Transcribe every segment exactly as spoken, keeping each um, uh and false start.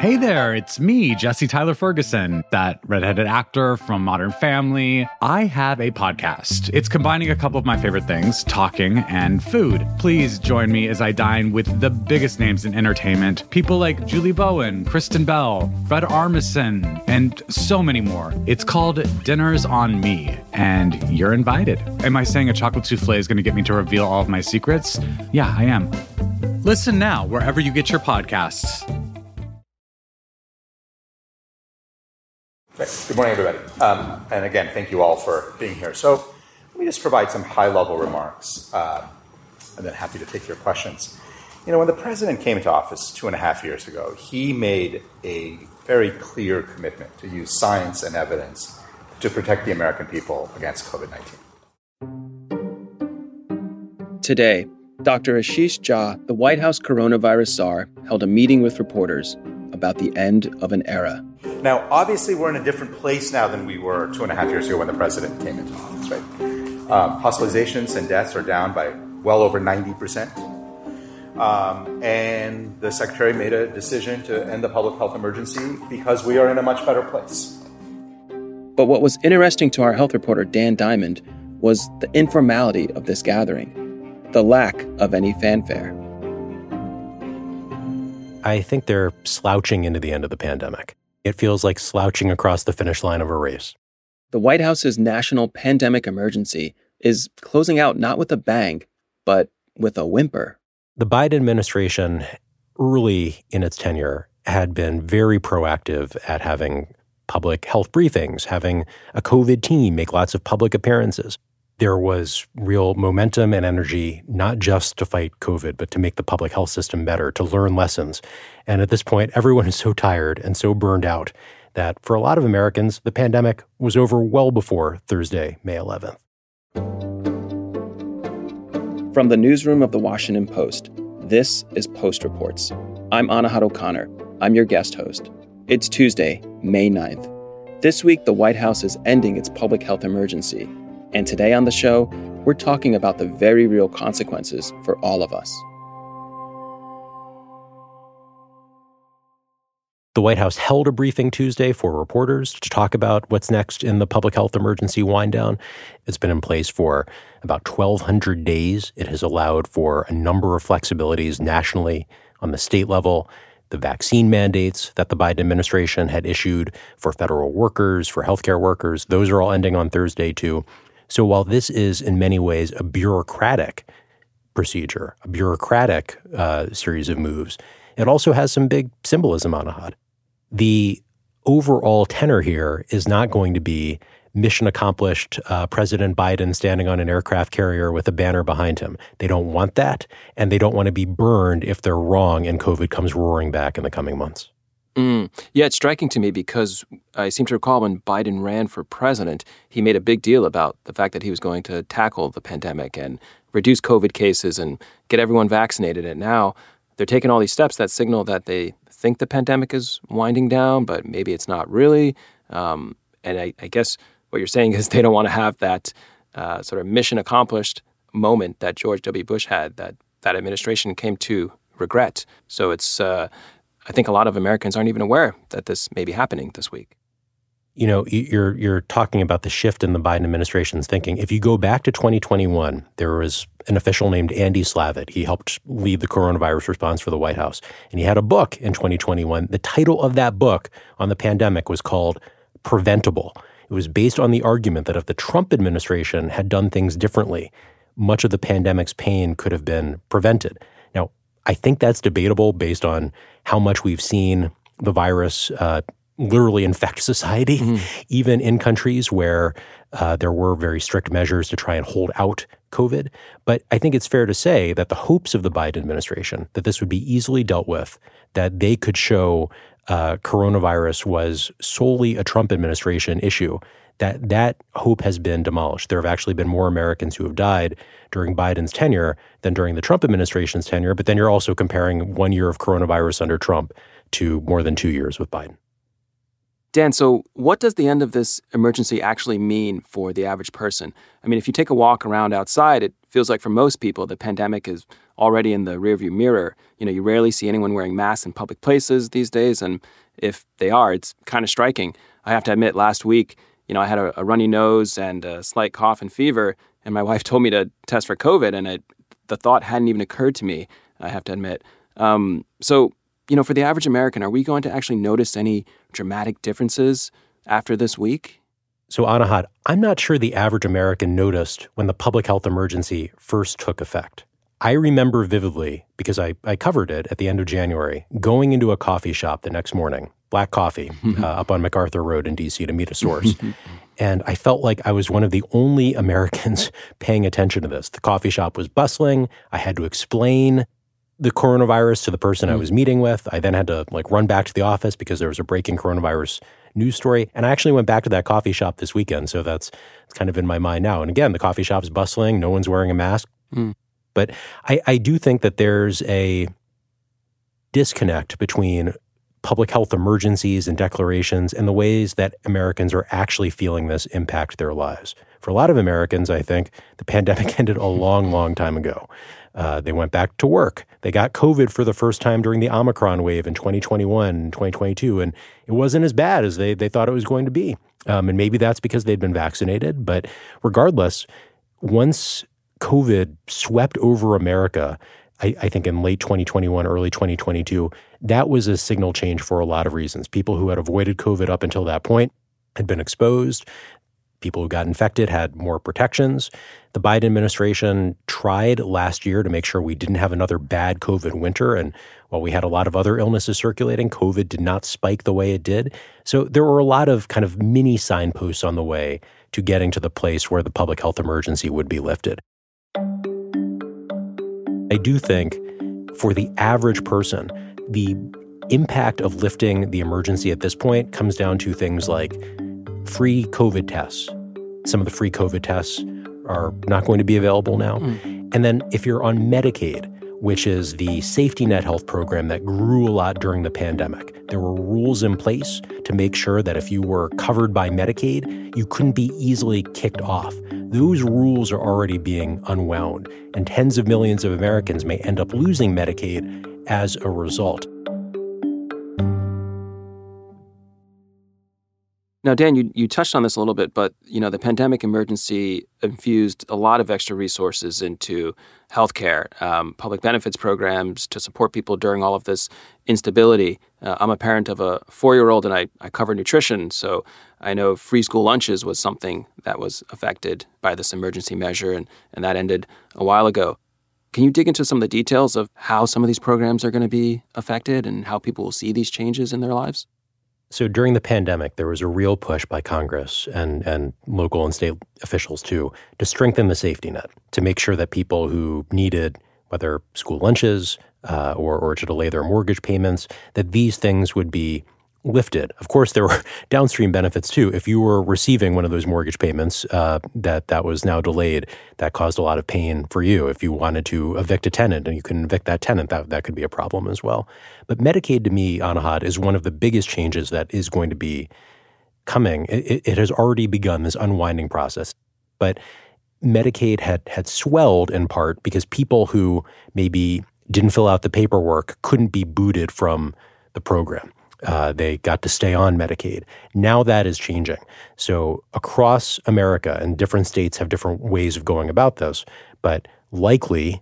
Hey there, it's me, Jesse Tyler Ferguson, that redheaded actor from Modern Family. I have a podcast. It's combining a couple of my favorite things, talking and food. Please join me as I dine with the biggest names in entertainment. People like Julie Bowen, Kristen Bell, Fred Armisen, and so many more. It's called Dinners on Me, and you're invited. Am I saying a chocolate souffle is going to get me to reveal all of my secrets? Yeah, I am. Listen now, wherever you get your podcasts. Good morning, everybody. Um, and again, thank you all for being here. So let me just provide some high-level remarks, uh, and then happy to take your questions. You know, when the president came into office two and a half years ago, he made a very clear commitment to use science and evidence to protect the American people against covid nineteen. Today, Doctor Ashish Jha, the White House coronavirus czar, held a meeting with reporters about the end of an era. Now, obviously, we're in a different place now than we were two and a half years ago when the president came into office, right? Um, hospitalizations and deaths are down by well over ninety percent. Um, and the secretary made a decision to end the public health emergency because we are in a much better place. But what was interesting to our health reporter, Dan Diamond, was the informality of this gathering, the lack of any fanfare. I think they're slouching into the end of the pandemic. It feels like slouching across the finish line of a race. The White House's national pandemic emergency is closing out not with a bang, but with a whimper. The Biden administration, early in its tenure, had been very proactive at having public health briefings, having a COVID team make lots of public appearances. There was real momentum and energy, not just to fight COVID, but to make the public health system better, to learn lessons. And at this point, everyone is so tired and so burned out that for a lot of Americans, the pandemic was over well before Thursday, May eleventh. From the newsroom of The Washington Post, this is Post Reports. I'm Anahad O'Connor. I'm your guest host. It's Tuesday, May ninth. This week, the White House is ending its public health emergency. And today on the show, we're talking about the very real consequences for all of us. The White House held a briefing Tuesday for reporters to talk about what's next in the public health emergency wind-down. It's been in place for about twelve hundred days. It has allowed for a number of flexibilities nationally on the state level. The vaccine mandates that the Biden administration had issued for federal workers, for healthcare workers, those are all ending on Thursday, too. So while this is in many ways a bureaucratic procedure, a bureaucratic uh, series of moves, it also has some big symbolism on it. The overall tenor here is not going to be mission accomplished, uh, President Biden standing on an aircraft carrier with a banner behind him. They don't want that, and they don't want to be burned if they're wrong and COVID comes roaring back in the coming months. Mm. Yeah, it's striking to me because I seem to recall when Biden ran for president, he made a big deal about the fact that he was going to tackle the pandemic and reduce COVID cases and get everyone vaccinated. And now they're taking all these steps that signal that they think the pandemic is winding down, but maybe it's not really. Um, and I, I guess what you're saying is they don't want to have that uh, sort of mission accomplished moment that George W. Bush had, that that administration came to regret. So it's... Uh, I think a lot of Americans aren't even aware that this may be happening this week. You know, you're you're talking about the shift in the Biden administration's thinking. If you go back to twenty twenty-one, there was an official named Andy Slavitt. He helped lead the coronavirus response for the White House. And he had a book in twenty twenty-one. The title of that book on the pandemic was called Preventable. It was based on the argument that if the Trump administration had done things differently, much of the pandemic's pain could have been prevented. Now, I think that's debatable based on how much we've seen the virus uh, literally infect society, mm-hmm. even in countries where uh, there were very strict measures to try and hold out COVID. But I think it's fair to say that the hopes of the Biden administration, that this would be easily dealt with, that they could show uh, coronavirus was solely a Trump administration issue, that that hope has been demolished. There have actually been more Americans who have died during Biden's tenure than during the Trump administration's tenure. But then you're also comparing one year of coronavirus under Trump to more than two years with Biden. Dan, so what does the end of this emergency actually mean for the average person? I mean, if you take a walk around outside, it feels like for most people, the pandemic is already in the rearview mirror. You know, you rarely see anyone wearing masks in public places these days, and if they are, it's kind of striking. I have to admit, last week, you know, I had a, a runny nose and a slight cough and fever, and my wife told me to test for COVID, and it, the thought hadn't even occurred to me, I have to admit. Um, so, you know, for the average American, are we going to actually notice any dramatic differences after this week? So, Anahad, I'm not sure the average American noticed when the public health emergency first took effect. I remember vividly, because I, I covered it at the end of January, going into a coffee shop the next morning, Black Coffee, uh, up on MacArthur Road in D C to meet a source. And I felt like I was one of the only Americans paying attention to this. The coffee shop was bustling. I had to explain the coronavirus to the person I was meeting with. I then had to like run back to the office because there was a breaking coronavirus news story. And I actually went back to that coffee shop this weekend. So that's, that's kind of in my mind now. And again, the coffee shop's bustling. No one's wearing a mask. Mm. But I, I do think that there's a disconnect between public health emergencies and declarations and the ways that Americans are actually feeling this impact their lives. For a lot of Americans, I think the pandemic ended a long, long time ago. Uh, they went back to work. They got COVID for the first time during the Omicron wave in twenty twenty-one, twenty twenty-two, and it wasn't as bad as they, they thought it was going to be. Um, and maybe that's because they'd been vaccinated. But regardless, once COVID swept over America, I, I think in late twenty twenty-one, early twenty twenty-two, that was a signal change for a lot of reasons. People who had avoided COVID up until that point had been exposed. People who got infected had more protections. The Biden administration tried last year to make sure we didn't have another bad COVID winter. And while we had a lot of other illnesses circulating, COVID did not spike the way it did. So there were a lot of kind of mini signposts on the way to getting to the place where the public health emergency would be lifted. I do think for the average person, the impact of lifting the emergency at this point comes down to things like free COVID tests. Some of the free COVID tests are not going to be available now. Mm. And then if you're on Medicaid, which is the safety net health program that grew a lot during the pandemic, there were rules in place to make sure that if you were covered by Medicaid, you couldn't be easily kicked off. Those rules are already being unwound, and tens of millions of Americans may end up losing Medicaid as a result. Now, Dan, you, you touched on this a little bit, but you know the pandemic emergency infused a lot of extra resources into healthcare, um, public benefits programs to support people during all of this instability. Uh, I'm a parent of a four-year-old, and I, I cover nutrition, so I know free school lunches was something that was affected by this emergency measure, and, and that ended a while ago. Can you dig into some of the details of how some of these programs are going to be affected and how people will see these changes in their lives? So during the pandemic, there was a real push by Congress and, and local and state officials, too, to strengthen the safety net, to make sure that people who needed, whether school lunches uh, or, or to delay their mortgage payments, that these things would be lifted. Of course, there were downstream benefits, too. If you were receiving one of those mortgage payments uh, that, that was now delayed, that caused a lot of pain for you. If you wanted to evict a tenant and you couldn't evict that tenant, that, that could be a problem as well. But Medicaid, to me, Anahad, is one of the biggest changes that is going to be coming. It, it has already begun, this unwinding process. But Medicaid had, had swelled in part because people who maybe didn't fill out the paperwork couldn't be booted from the program. Uh, they got to stay on Medicaid. Now that is changing. So across America, and different states have different ways of going about this, but likely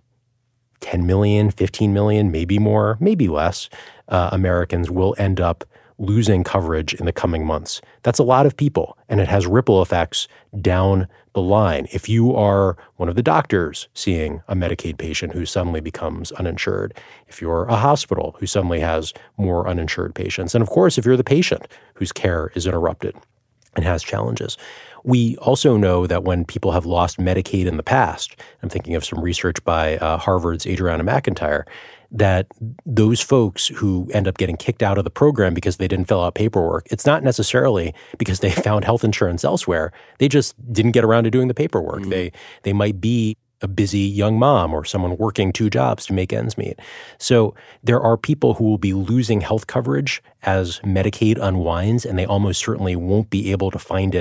ten million, fifteen million, maybe more, maybe less, uh, Americans will end up losing coverage in the coming months. That's a lot of people, and it has ripple effects down the line. If you are one of the doctors seeing a Medicaid patient who suddenly becomes uninsured, if you're a hospital who suddenly has more uninsured patients, and of course, if you're the patient whose care is interrupted and has challenges. We also know that when people have lost Medicaid in the past, I'm thinking of some research by uh, Harvard's Adriana McIntyre, that those folks who end up getting kicked out of the program because they didn't fill out paperwork, it's not necessarily because they found health insurance elsewhere. They just didn't get around to doing the paperwork. Mm-hmm. They they might be a busy young mom or someone working two jobs to make ends meet. So there are people who will be losing health coverage as Medicaid unwinds, and they almost certainly won't be able to find it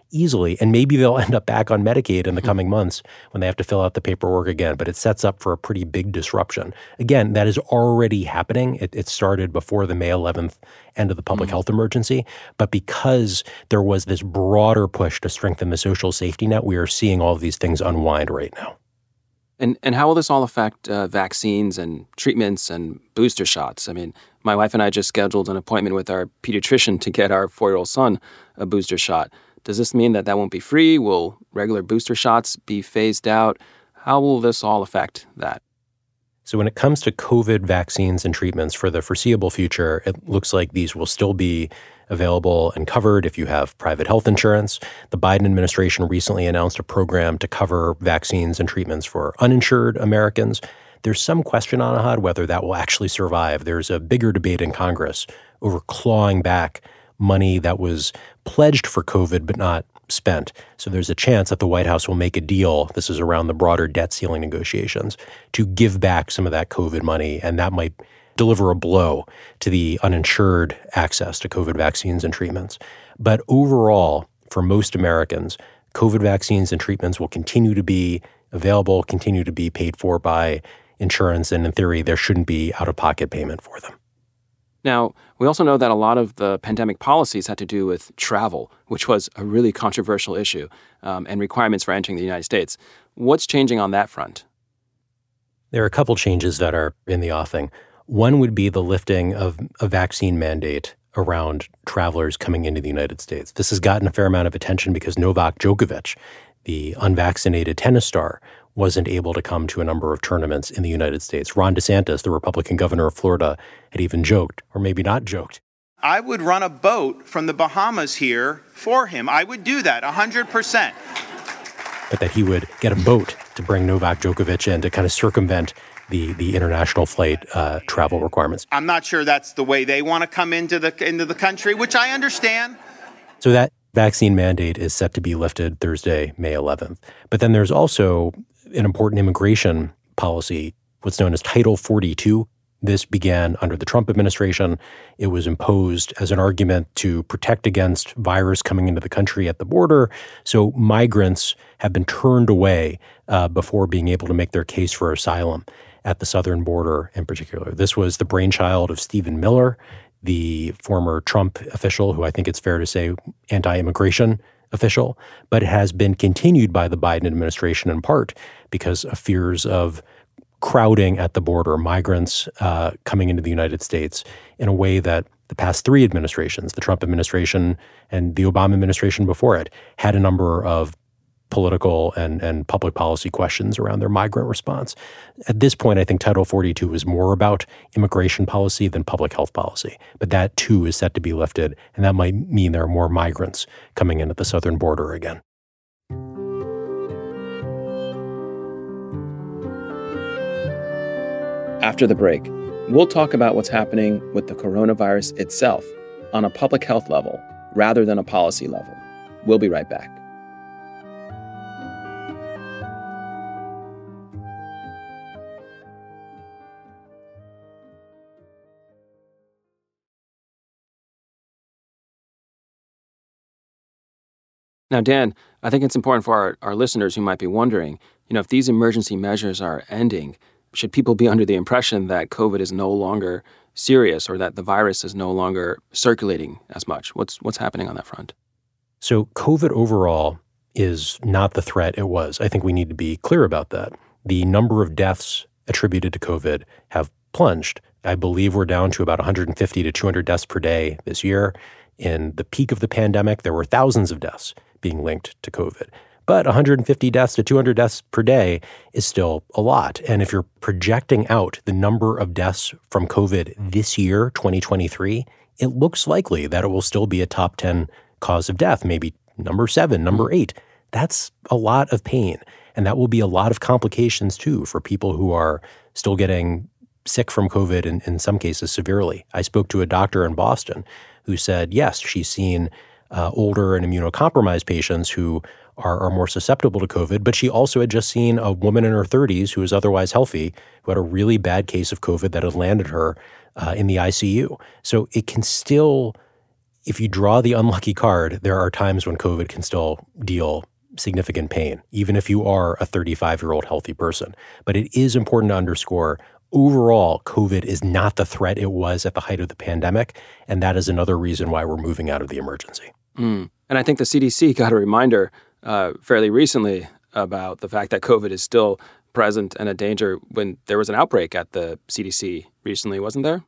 easily. And maybe they'll end up back on Medicaid in the coming months when they have to fill out the paperwork again. But it sets up for a pretty big disruption. Again, that is already happening. It, it started before the May eleventh end of the public mm-hmm. health emergency. But because there was this broader push to strengthen the social safety net, we are seeing all of these things unwind right now. And and how will this all affect uh, vaccines and treatments and booster shots? I mean, my wife and I just scheduled an appointment with our pediatrician to get our four-year-old son a booster shot. Does this mean that that won't be free? Will regular booster shots be phased out? How will this all affect that? So when it comes to COVID vaccines and treatments for the foreseeable future, it looks like these will still be available and covered if you have private health insurance. The Biden administration recently announced a program to cover vaccines and treatments for uninsured Americans. There's some question, Anahad, whether that will actually survive. There's a bigger debate in Congress over clawing back money that was pledged for COVID but not spent. So there's a chance that the White House will make a deal, this is around the broader debt ceiling negotiations, to give back some of that COVID money, and that might deliver a blow to the uninsured access to COVID vaccines and treatments. But overall, for most Americans, COVID vaccines and treatments will continue to be available, continue to be paid for by insurance, and in theory, there shouldn't be out-of-pocket payment for them. Now, we also know that a lot of the pandemic policies had to do with travel, which was a really controversial issue, um, and requirements for entering the United States. What's changing on that front? There are a couple changes that are in the offing. One would be the lifting of a vaccine mandate around travelers coming into the United States. This has gotten a fair amount of attention because Novak Djokovic, the unvaccinated tennis star, wasn't able to come to a number of tournaments in the United States. Ron DeSantis, the Republican governor of Florida, had even joked, or maybe not joked. I would run a boat from the Bahamas here for him. I would do that one hundred percent. But that he would get a boat to bring Novak Djokovic in to kind of circumvent the the international flight uh, travel requirements. I'm not sure that's the way they want to come into the into the country, which I understand. So that vaccine mandate is set to be lifted Thursday, May eleventh. But then there's also an important immigration policy, what's known as Title forty-two. This began under the Trump administration. It was imposed as an argument to protect against virus coming into the country at the border. So migrants have been turned away uh, before being able to make their case for asylum at the southern border in particular. This was the brainchild of Stephen Miller, the former Trump official, who I think it's fair to say anti-immigration official, but it has been continued by the Biden administration in part because of fears of crowding at the border, migrants uh, coming into the United States in a way that the past three administrations, the Trump administration and the Obama administration before it, had a number of political and, and public policy questions around their migrant response. At this point, I think Title forty-two is more about immigration policy than public health policy. But that, too, is set to be lifted, and that might mean there are more migrants coming in at the southern border again. After the break, we'll talk about what's happening with the coronavirus itself on a public health level rather than a policy level. We'll be right back. Now, Dan, I think it's important for our, our listeners who might be wondering, you know, if these emergency measures are ending, should people be under the impression that COVID is no longer serious or that the virus is no longer circulating as much? What's what's happening on that front? So COVID overall is not the threat it was. I think we need to be clear about that. The number of deaths attributed to COVID have plunged. I believe we're down to about one hundred fifty to two hundred deaths per day this year. In the peak of the pandemic, there were thousands of deaths being linked to COVID. But one hundred fifty deaths to two hundred deaths per day is still a lot. And if you're projecting out the number of deaths from COVID this year, twenty twenty-three, it looks likely that it will still be a top ten cause of death, maybe number seven, number eight. That's a lot of pain. And that will be a lot of complications, too, for people who are still getting sick from COVID, and in some cases severely. I spoke to a doctor in Boston who said, yes, she's seen uh, older and immunocompromised patients who Are, are more susceptible to COVID, but she also had just seen a woman in her thirties who was otherwise healthy, who had a really bad case of COVID that had landed her uh, in the I C U. So it can still if you draw the unlucky card, there are times when COVID can still deal significant pain, even if you are a thirty-five-year-old healthy person. But it is important to underscore, overall, COVID is not the threat it was at the height of the pandemic, and that is another reason why we're moving out of the emergency. Mm. And I think the C D C got a reminder uh, fairly recently about the fact that COVID is still present and a danger when there was an outbreak at the C D C recently, wasn't there?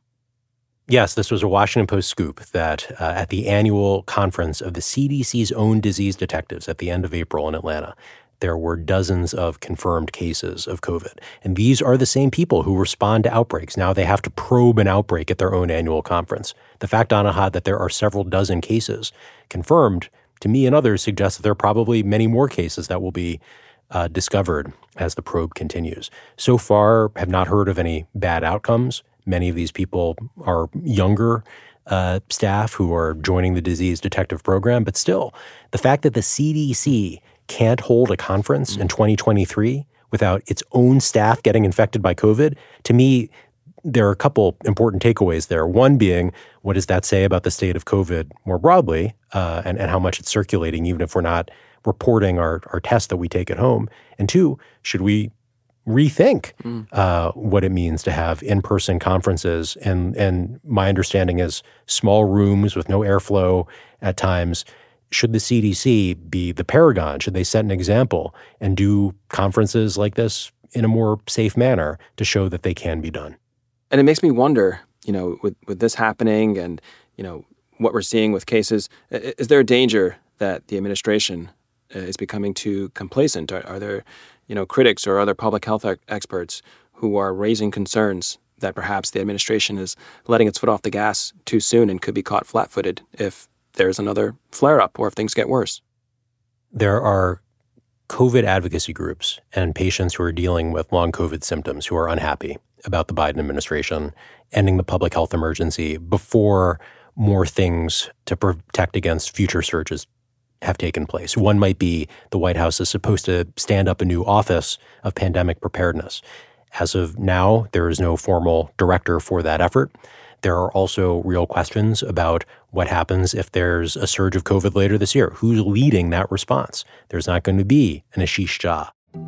Yes, this was a Washington Post scoop that uh, at the annual conference of the C D C's own disease detectives at the end of April in Atlanta, there were dozens of confirmed cases of COVID. And these are the same people who respond to outbreaks. Now they have to probe an outbreak at their own annual conference. The fact, Anahad, that there are several dozen cases confirmed, to me and others, suggests that there are probably many more cases that will be uh, discovered as the probe continues. So far, have not heard of any bad outcomes. Many of these people are younger uh, staff who are joining the disease detective program. But still, the fact that the C D C can't hold a conference in twenty twenty-three without its own staff getting infected by COVID, to me, there are a couple important takeaways there. One being, what does that say about the state of COVID more broadly uh, and, and how much it's circulating, even if we're not reporting our, our tests that we take at home? And two, should we rethink mm. uh, what it means to have in-person conferences? And, and my understanding is small rooms with no airflow at times. Should the C D C be the paragon? Should they set an example and do conferences like this in a more safe manner to show that they can be done? And it makes me wonder, you know, with, with this happening and, you know, what we're seeing with cases, is there a danger that the administration is becoming too complacent? Are, are there, you know, critics or other public health experts who are raising concerns that perhaps the administration is letting its foot off the gas too soon and could be caught flat-footed if there's another flare-up or if things get worse? There are COVID advocacy groups and patients who are dealing with long COVID symptoms who are unhappy about the Biden administration ending the public health emergency before more things to protect against future surges have taken place. One might be the White House is supposed to stand up a new office of pandemic preparedness. As of now, there is no formal director for that effort. There are also real questions about what happens if there's a surge of COVID later this year. Who's leading that response? There's not going to be an Ashish Jha.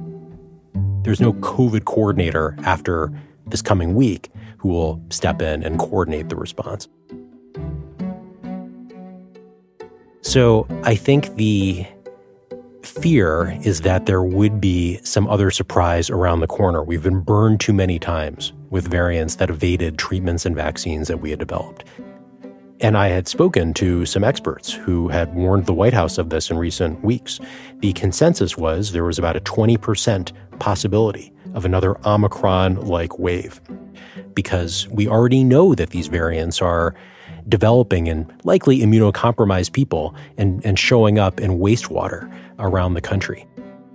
There's no COVID coordinator after this coming week who will step in and coordinate the response. So I think the fear is that there would be some other surprise around the corner. We've been burned too many times with variants that evaded treatments and vaccines that we had developed. And I had spoken to some experts who had warned the White House of this in recent weeks. The consensus was there was about a twenty percent possibility of another Omicron-like wave, because we already know that these variants are developing in likely immunocompromised people and, and showing up in wastewater around the country.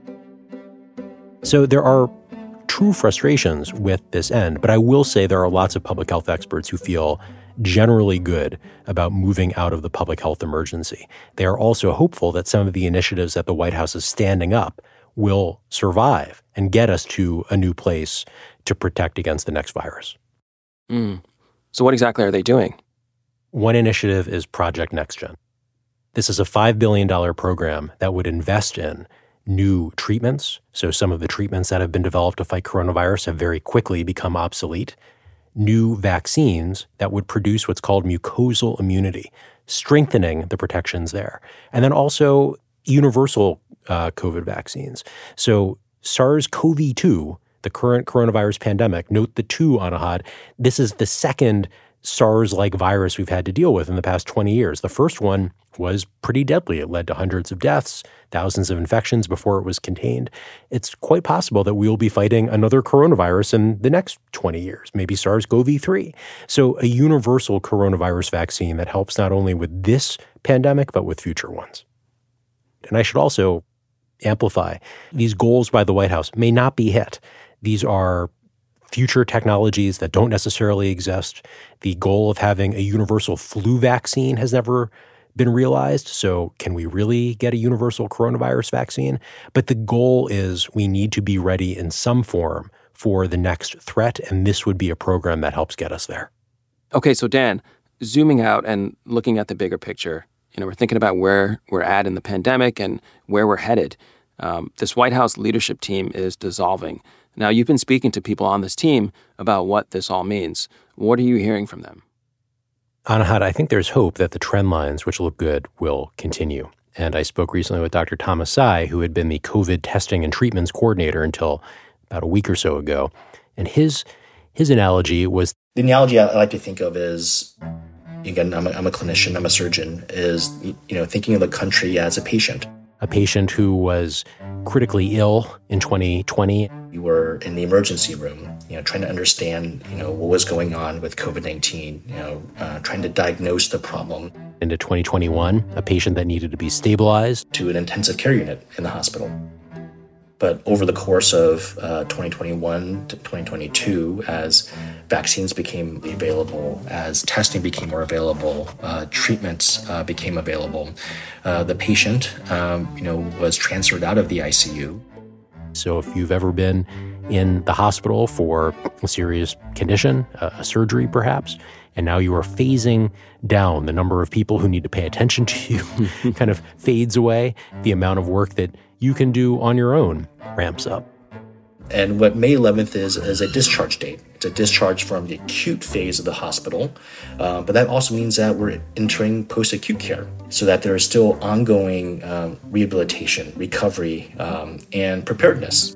So there are true frustrations with this end, but I will say there are lots of public health experts who feel generally good about moving out of the public health emergency. They are also hopeful that some of the initiatives that the White House is standing up will survive and get us to a new place to protect against the next virus. Mm. So what exactly are they doing? One initiative is Project NextGen. This is a five billion dollars program that would invest in new treatments. So some of the treatments that have been developed to fight coronavirus have very quickly become obsolete. New vaccines that would produce what's called mucosal immunity, strengthening the protections there. And then also universal uh, COVID vaccines. So SARS-C o V two, the current coronavirus pandemic, note the two, Anahad, this is the second SARS-like virus we've had to deal with in the past twenty years. The first one was pretty deadly. It led to hundreds of deaths, thousands of infections before it was contained. It's quite possible that we will be fighting another coronavirus in the next twenty years, maybe SARS-C o V three. So a universal coronavirus vaccine that helps not only with this pandemic, but with future ones. And I should also amplify, these goals by the White House may not be hit. These are future technologies that don't necessarily exist. The goal of having a universal flu vaccine has never been realized. So can we really get a universal coronavirus vaccine? But the goal is we need to be ready in some form for the next threat, and this would be a program that helps get us there. Okay, so Dan, zooming out and looking at the bigger picture, you know, we're thinking about where we're at in the pandemic and where we're headed. Um, this White House leadership team is dissolving. Now, you've been speaking to people on this team about what this all means. What are you hearing from them? Anahad, I think there's hope that the trend lines, which look good, will continue. And I spoke recently with Doctor Thomas Tsai, who had been the COVID testing and treatments coordinator until about a week or so ago. And his his analogy was... The analogy I like to think of is, again, I'm a, I'm a clinician, I'm a surgeon, is, you know, thinking of the country as a patient. A patient who was critically ill in twenty twenty. You were in the emergency room, you know, trying to understand, you know, what was going on with COVID nineteen, you know, uh, trying to diagnose the problem. Into twenty twenty-one, a patient that needed to be stabilized. To an intensive care unit in the hospital. But over the course of uh, twenty twenty-one to twenty twenty-two, as vaccines became available, as testing became more available, uh, treatments uh, became available, uh, the patient, um, you know, was transferred out of the I C U. So if you've ever been in the hospital for a serious condition, uh, a surgery perhaps, and now you are phasing down the number of people who need to pay attention to you, kind of fades away, the amount of work that you can do on your own ramps up. And what May eleventh is, is a discharge date. It's a discharge from the acute phase of the hospital. Uh, but that also means that we're entering post-acute care, so that there is still ongoing um, rehabilitation, recovery, um, and preparedness.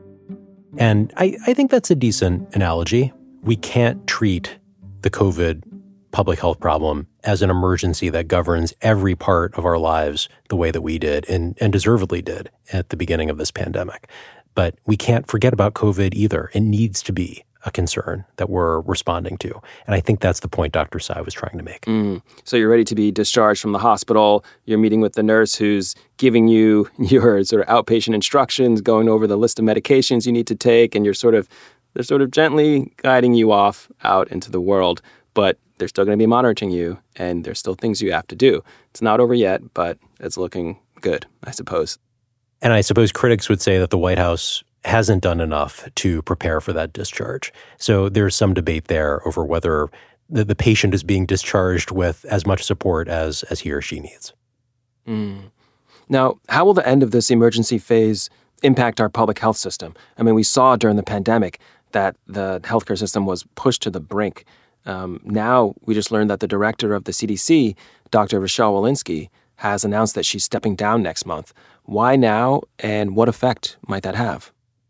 And I, I think that's a decent analogy. We can't treat the COVID public health problem as an emergency that governs every part of our lives the way that we did and, and deservedly did at the beginning of this pandemic. But we can't forget about COVID either. It needs to be a concern that we're responding to. And I think that's the point Doctor Tsai was trying to make. Mm. So you're ready to be discharged from the hospital. You're meeting with the nurse who's giving you your sort of outpatient instructions, going over the list of medications you need to take, and you're sort of they're sort of gently guiding you off out into the world. But they're still going to be monitoring you, and there's still things you have to do. It's not over yet, but it's looking good, I suppose. And I suppose critics would say that the White House hasn't done enough to prepare for that discharge. So there's some debate there over whether the, the patient is being discharged with as much support as, as he or she needs. Mm. Now, how will the end of this emergency phase impact our public health system? I mean, we saw during the pandemic that the healthcare system was pushed to the brink. Um, now, we just learned that the director of the C D C, Doctor Rochelle Walensky, has announced that she's stepping down next month. Why now, and what effect might that have?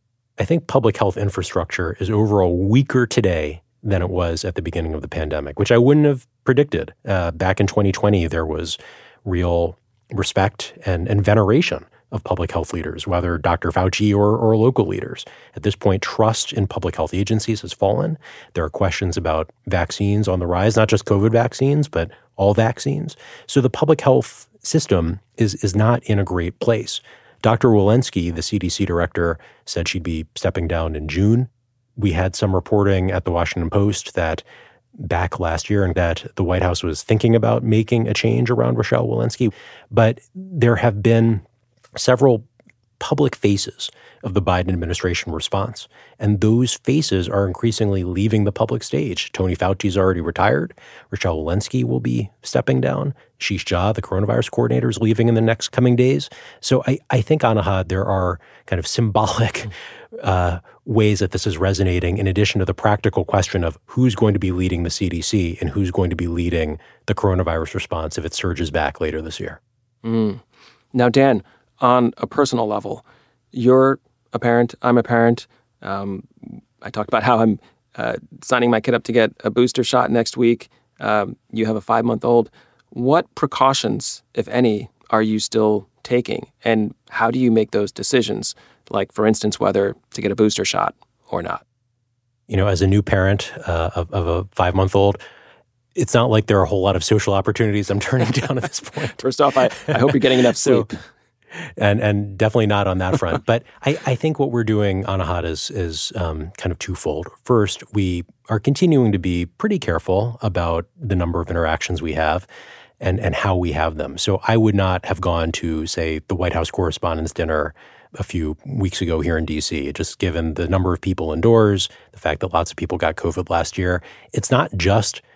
I think public health infrastructure is overall weaker today than it was at the beginning of the pandemic, which I wouldn't have predicted. Uh, back in twenty twenty, there was real respect and, and veneration of public health leaders, whether Doctor Fauci or, or local leaders. At this point, trust in public health agencies has fallen. There are questions about vaccines on the rise, not just COVID vaccines, but all vaccines. So the public health system is, is not in a great place. Doctor Walensky, the C D C director, said she'd be stepping down in June. We had some reporting at the Washington Post that back last year and that the White House was thinking about making a change around Rochelle Walensky. But there have been several public faces of the Biden administration response. And those faces are increasingly leaving the public stage. Tony Fauci's already retired. Rochelle Walensky will be stepping down. Ashish Jha, the coronavirus coordinator, is leaving in the next coming days. So I, I think, Anahad, there are kind of symbolic uh, ways that this is resonating, in addition to the practical question of who's going to be leading the C D C and who's going to be leading the coronavirus response if it surges back later this year. Mm. Now, Dan, on a personal level, you're a parent, I'm a parent. Um, I talked about how I'm uh, signing my kid up to get a booster shot next week. Um, you have a five-month-old. What precautions, if any, are you still taking? And how do you make those decisions? Like, for instance, whether to get a booster shot or not? You know, as a new parent uh, of, of a five-month-old, it's not like there are a whole lot of social opportunities I'm turning down at this point. First off, I, I hope you're getting enough sleep. So, And and definitely not on that front. But I, I think what we're doing, Anahad, is, is um, kind of twofold. First, we are continuing to be pretty careful about the number of interactions we have and, and how we have them. So I would not have gone to, say, the White House Correspondents' Dinner a few weeks ago here in D C, just given the number of people indoors, the fact that lots of people got COVID last year. It's not just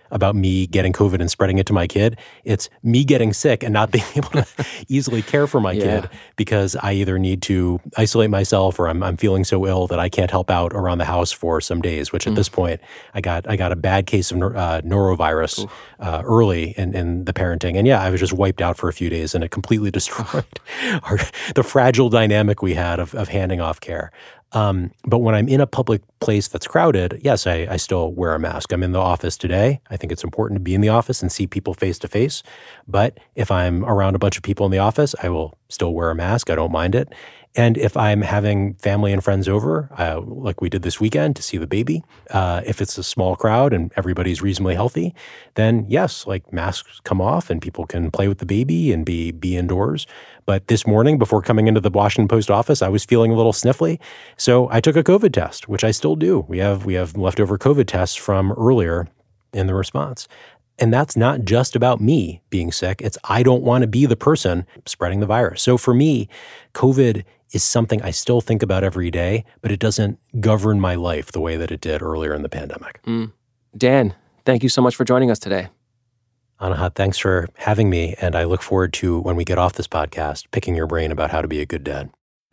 about me getting COVID and spreading it to my kid. It's me getting sick and not being able to easily care for my yeah. kid because I either need to isolate myself or I'm, I'm feeling so ill that I can't help out around the house for some days, which at mm. this point, I got I got a bad case of uh, norovirus uh, early in, in the parenting. And yeah, I was just wiped out for a few days and it completely destroyed our, the fragile dynamic we had of, of handing off care. Um, but when I'm in a public place that's crowded, yes, I, I still wear a mask. I'm in the office today. I think it's important to be in the office and see people face to face. But if I'm around a bunch of people in the office, I will still wear a mask. I don't mind it. And if I'm having family and friends over, uh, like we did this weekend to see the baby, uh, if it's a small crowd and everybody's reasonably healthy, then yes, like masks come off and people can play with the baby and be be indoors. But this morning, before coming into the Washington Post office, I was feeling a little sniffly. So I took a COVID test, which I still do. We have we have leftover COVID tests from earlier in the response. And that's not just about me being sick. It's I don't want to be the person spreading the virus. So for me, COVID is something I still think about every day, but it doesn't govern my life the way that it did earlier in the pandemic. Mm. Dan, thank you so much for joining us today. Anahat, thanks for having me. And I look forward to, when we get off this podcast, picking your brain about how to be a good dad.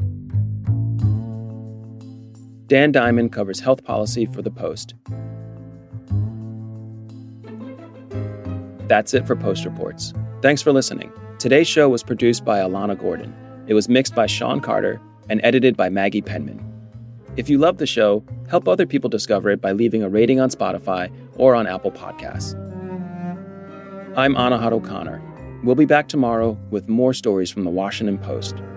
Dan Diamond covers health policy for The Post. That's it for Post Reports. Thanks for listening. Today's show was produced by Alana Gordon. It was mixed by Sean Carter and edited by Maggie Penman. If you love the show, help other people discover it by leaving a rating on Spotify or on Apple Podcasts. I'm Anahat O'Connor. We'll be back tomorrow with more stories from the Washington Post.